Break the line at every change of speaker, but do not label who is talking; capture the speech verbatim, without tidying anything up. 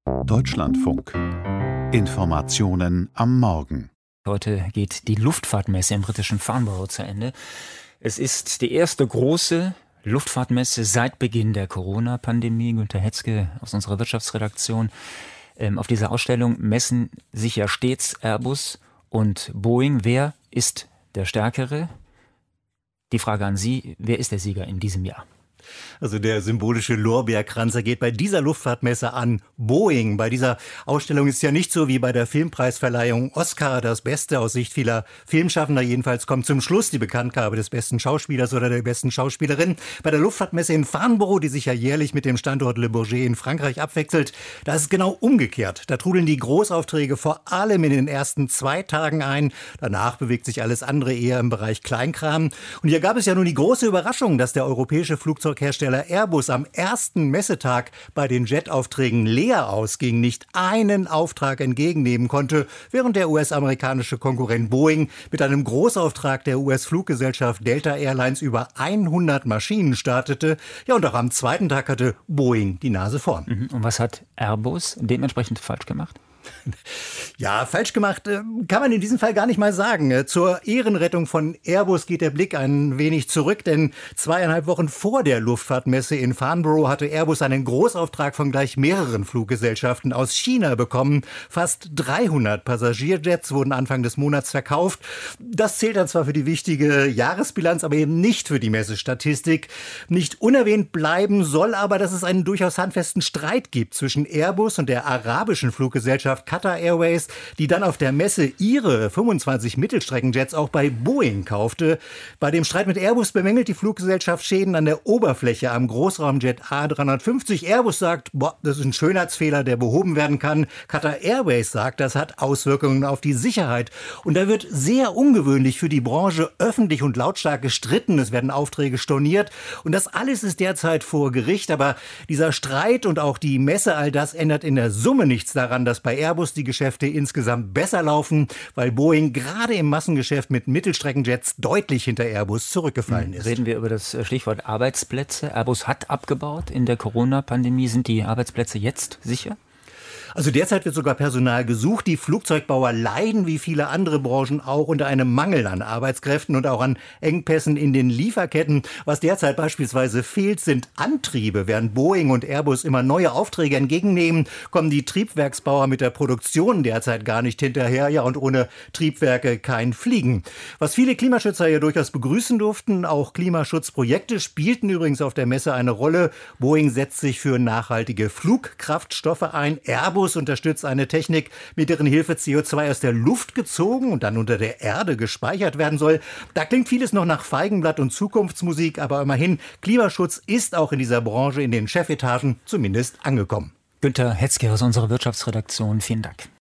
Deutschlandfunk. Informationen am Morgen.
Heute geht die Luftfahrtmesse im britischen Farnborough zu Ende. Es ist die erste große Luftfahrtmesse seit Beginn der Corona-Pandemie. Günter Hetzke aus unserer Wirtschaftsredaktion. Ähm, auf dieser Ausstellung messen sich ja stets Airbus und Boeing. Wer ist der Stärkere? Die Frage an Sie, wer ist der Sieger in diesem Jahr?
Also der symbolische Lorbeerkranz, er geht bei dieser Luftfahrtmesse an Boeing. Bei dieser Ausstellung ist ja nicht so wie bei der Filmpreisverleihung Oscar das Beste aus Sicht vieler Filmschaffender. Jedenfalls kommt zum Schluss die Bekanntgabe des besten Schauspielers oder der besten Schauspielerin. Bei der Luftfahrtmesse in Farnborough, die sich ja jährlich mit dem Standort Le Bourget in Frankreich abwechselt, da ist es genau umgekehrt. Da trudeln die Großaufträge vor allem in den ersten zwei Tagen ein. Danach bewegt sich alles andere eher im Bereich Kleinkram. Und hier gab es ja nun die große Überraschung, dass der europäische Flugzeughersteller Airbus am ersten Messetag bei den Jetaufträgen leer ausging, nicht einen Auftrag entgegennehmen konnte, während der U S-amerikanische Konkurrent Boeing mit einem Großauftrag der U S-Fluggesellschaft Delta Airlines über hundert Maschinen startete. Ja, und auch am zweiten Tag hatte Boeing die Nase vorn.
Und was hat Airbus dementsprechend falsch gemacht?
Ja, falsch gemacht kann man in diesem Fall gar nicht mal sagen. Zur Ehrenrettung von Airbus geht der Blick ein wenig zurück, denn zweieinhalb Wochen vor der Luftfahrtmesse in Farnborough hatte Airbus einen Großauftrag von gleich mehreren Fluggesellschaften aus China bekommen. Fast dreihundert Passagierjets wurden Anfang des Monats verkauft. Das zählt dann zwar für die wichtige Jahresbilanz, aber eben nicht für die Messestatistik. Nicht unerwähnt bleiben soll aber, dass es einen durchaus handfesten Streit gibt zwischen Airbus und der arabischen Fluggesellschaft Qatar Airways, die dann auf der Messe ihre fünfundzwanzig Mittelstreckenjets auch bei Boeing kaufte. Bei dem Streit mit Airbus bemängelt die Fluggesellschaft Schäden an der Oberfläche am Großraumjet A drei fünfzig. Airbus sagt, boah, das ist ein Schönheitsfehler, der behoben werden kann. Qatar Airways sagt, das hat Auswirkungen auf die Sicherheit. Und da wird sehr ungewöhnlich für die Branche öffentlich und lautstark gestritten. Es werden Aufträge storniert. Und das alles ist derzeit vor Gericht. Aber dieser Streit und auch die Messe, all das ändert in der Summe nichts daran, dass bei Airbus die Geschäfte insgesamt besser laufen, weil Boeing gerade im Massengeschäft mit Mittelstreckenjets deutlich hinter Airbus zurückgefallen ist.
Reden wir über das Stichwort Arbeitsplätze. Airbus hat abgebaut in der Corona-Pandemie. Sind die Arbeitsplätze jetzt sicher?
Also derzeit wird sogar Personal gesucht. Die Flugzeugbauer leiden, wie viele andere Branchen auch, unter einem Mangel an Arbeitskräften und auch an Engpässen in den Lieferketten. Was derzeit beispielsweise fehlt, sind Antriebe. Während Boeing und Airbus immer neue Aufträge entgegennehmen, kommen die Triebwerksbauer mit der Produktion derzeit gar nicht hinterher. Ja, und ohne Triebwerke kein Fliegen. Was viele Klimaschützer ja durchaus begrüßen durften, auch Klimaschutzprojekte spielten übrigens auf der Messe eine Rolle. Boeing setzt sich für nachhaltige Flugkraftstoffe ein. Airbus unterstützt eine Technik, mit deren Hilfe C O zwei aus der Luft gezogen und dann unter der Erde gespeichert werden soll. Da klingt vieles noch nach Feigenblatt und Zukunftsmusik, aber immerhin, Klimaschutz ist auch in dieser Branche in den Chefetagen zumindest angekommen.
Günter Hetzke aus unserer Wirtschaftsredaktion, vielen Dank.